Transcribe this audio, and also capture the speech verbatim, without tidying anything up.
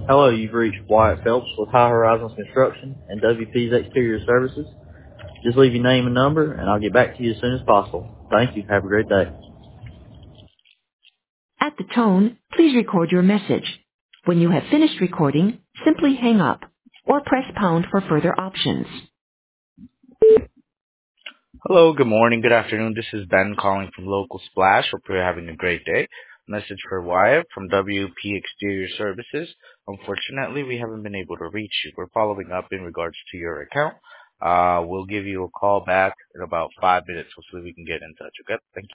Hello, you've reached Wyatt Phelps with High Horizons Construction and W P's Exterior Services. Just leave your name and number, and I'll get back to you as soon as possible. Thank you. Have a great day. At the tone, please record your message. When you have finished recording, simply hang up or press pound for further options. Hello, good morning, good afternoon. This is Ben calling from Local Splash. Hope you're having a great day. Message for Wyatt from W P Exterior Services. Unfortunately, we haven't been able to reach you. We're following up in regards to your account. Uh, we'll give you a call back in about five minutes. Hopefully we can get in touch, okay? Thank you.